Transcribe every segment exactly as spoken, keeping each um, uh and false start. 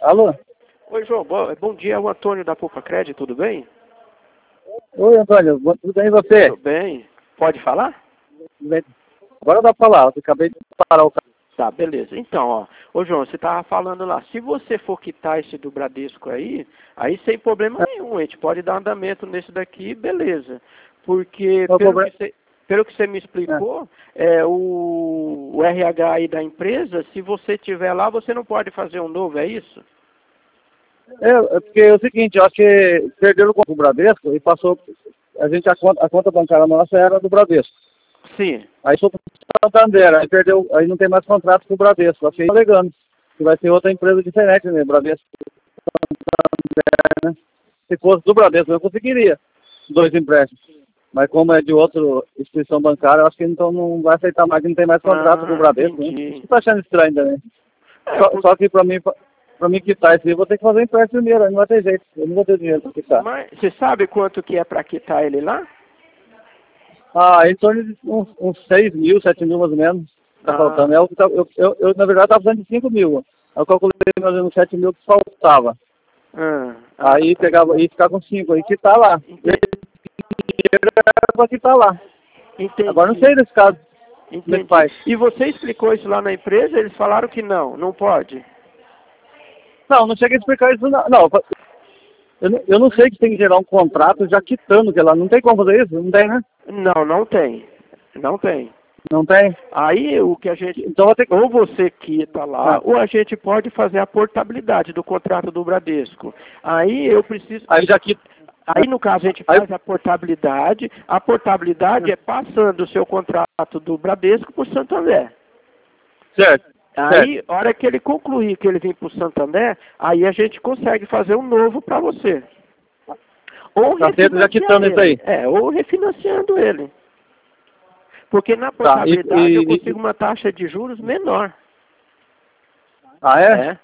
Alô? Oi, João. Bom, bom dia, é o Antônio da Poupa Crédito, tudo bem? Oi, Antônio. Tudo bem e você? Tudo bem. Pode falar? Tudo bem. Agora dá pra falar. Eu acabei de parar o carro. Tá, beleza. Então, ó. Ô, João, você tava falando lá. Se você for quitar esse do Bradesco aí, aí sem problema nenhum. A gente pode dar andamento nesse daqui, beleza. Porque, Qual pelo problema? que, você, pelo que você me explicou, é, o, o R H aí da empresa, se você tiver lá, você não pode fazer um novo, é isso? É, é porque é o seguinte, eu acho que perderam o Bradesco e passou. A gente, a conta, a conta bancária nossa era do Bradesco. Sim. Aí sou Santander, aí perdeu, aí não tem mais contrato com o Bradesco. Eu fiquei alegando que vai ter outra empresa diferente, né? Bradesco Santander, né? Se fosse do Bradesco, eu conseguiria dois empréstimos. Mas como é de outra instituição bancária, eu acho que então não vai aceitar mais, que não tem mais contrato Ah, com o Bradesco. Né? entendi. Você tá achando estranho também? É, Só, por- só que pra mim, pra mim quitar isso aí, eu vou ter que fazer empréstimo primeiro, aí não vai ter jeito. Eu não vou ter dinheiro pra quitar. Mas você sabe quanto que é para quitar ele lá? Ah, em torno de uns, uns seis mil, sete mil mais ou menos, tá Ah. faltando. É o que tá, eu, eu, eu, na verdade, estava precisando de cinco mil. Aí eu calculei mais ou menos sete mil que faltava. Ah, ah, Aí tá. pegava, ia ficar com cinco, aí quitar lá. Entendi. Dinheiro era pra quitar lá. Entendi. Agora não sei desse caso. Como é que Entendi. faz? E você explicou isso lá na empresa? Eles falaram que não, não pode. Não, não cheguei a explicar isso não. Não, eu, não- eu não sei que tem que gerar um contrato já quitando, que lá não tem como fazer isso, não tem, né? Não, não tem. Não tem. Não tem? Aí o que a gente. Então vai ter que... Ou você quita lá, Ah. ou a gente pode fazer a portabilidade do contrato do Bradesco. Aí eu preciso. Aí já quita. Aí, no caso, a gente Aí- faz a portabilidade. A portabilidade é passando o seu contrato do Bradesco para o Santander. Certo. Aí, a hora que ele concluir que ele vem para o Santander, aí a gente consegue fazer um novo para você. Ou Tá certo, já quitando isso aí. É, ou refinanciando ele. Porque na Tá, e- portabilidade e- eu e- consigo uma taxa de juros menor. Ah, é? É.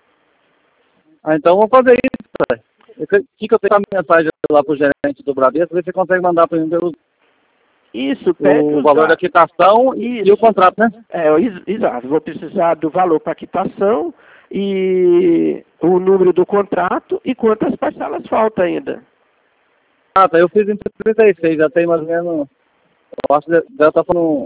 Ah, então vamos fazer isso, cara. O que, que eu tenho a mensagem lá pro gerente do Bradesco, ver se você consegue mandar para mim pelo, Isso, pede o os valor da dados. quitação e, e o Isso. contrato, né? É, ex- exato. Vou precisar do valor para quitação e o número do contrato e quantas parcelas faltam ainda. Ah, tá, eu fiz em trinta e seis, já tem mais ou menos, eu acho que deve estar falando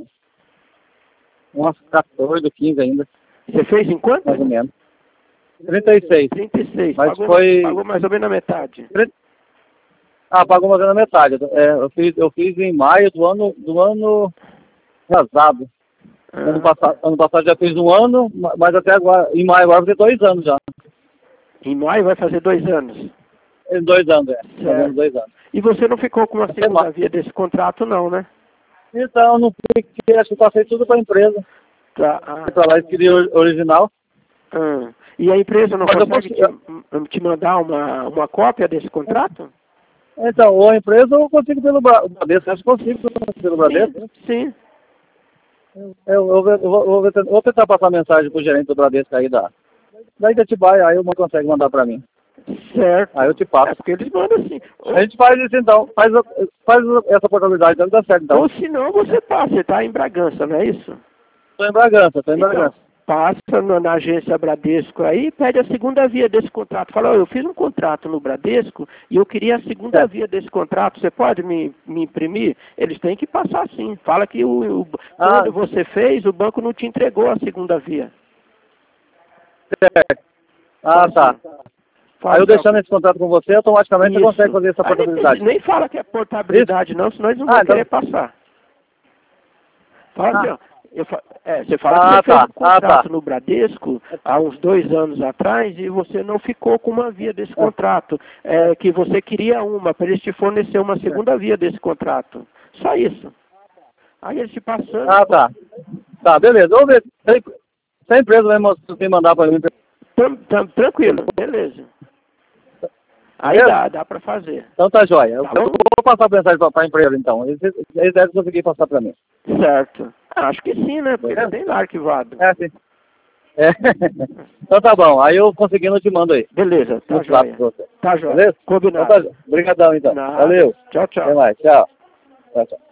umas quatorze, quinze ainda, Você fez em quanto? mais ou menos. trinta e seis. trinta e seis. Mas Pagou, foi- pagou mais ou menos a metade. Ah, pagou mais ou menos a metade. É, eu, fiz, eu fiz em maio do ano, do ano atrasado. Ano, Ah, passado, ano passado já fiz um ano, ma- mas até agora, em maio agora vai ter dois anos já. em maio vai fazer dois anos. Em dois anos, é. Certo. Fazendo dois anos. E você não ficou com uma Até segunda mais. via desse contrato não, né? Então, não fiquei, acho que passei tudo para a empresa. Tá. Ah, Fui para lá e queria o original. ah. E a empresa não Mas eu consegue posso- te, te mandar uma, uma cópia desse contrato? Então, ou a empresa ou eu consigo pelo Bra- Bradesco. Acho que consigo pelo Bradesco. Sim, sim. Eu, eu, vou, ver- eu vou, vou, ver- vou tentar passar mensagem pro gerente do Bradesco aí da, da Itatibaia, aí eu consegue mandar para mim. Certo. Aí eu te passo. É porque eles mandam assim. A gente faz isso então, faz, faz essa portabilidade, então dá certo então. Ou se não, você passa, você está em Bragança, não é isso? Estou em Bragança, estou em Então, Bragança. passa na, na agência Bradesco aí e pede a segunda via desse contrato. Fala, ó, eu fiz um contrato no Bradesco e eu queria a segunda É. via desse contrato, você pode me, me imprimir? Eles têm que passar sim. Fala que o, o- Ah. quando você fez, o banco não te entregou a segunda via. Certo. Ah, tá. Fala Aí eu assim, ó, deixando esse contrato com você, automaticamente você isso. consegue fazer essa Aí nem, portabilidade. nem fala que é portabilidade não, senão eles não Ah, vão então- querer passar. Fala Ah. assim, ó. Eu fa- é, você fala Ah, que você fez tá. um contrato Ah, tá. no Bradesco há uns dois anos atrás e você não ficou com uma via desse contrato. É, que você queria uma, para eles te fornecer uma segunda via desse contrato. Só isso. Aí eles te passando. Ah, tá. Tá, beleza. Vamos ver. Se se a empresa vai mos- me mandar para mim. Tam- tam- tranquilo, beleza. Aí Beleza? dá, dá para fazer. Então tá jóia. Eu Tá eu bom. vou passar a mensagem para a empresa então. Eles, eles devem conseguir passar para mim. Certo. Ah, acho que sim, né? Porque Beleza? tem lá arquivado. É, sim. É. Então tá bom. Aí eu conseguindo eu te mando aí. Beleza, tá No WhatsApp jóia. pra você. Tá jóia. Beleza? Combinado. Então tá, obrigadão então. Nada. Valeu. Tchau, tchau. Até mais. Tchau. Tchau, tchau.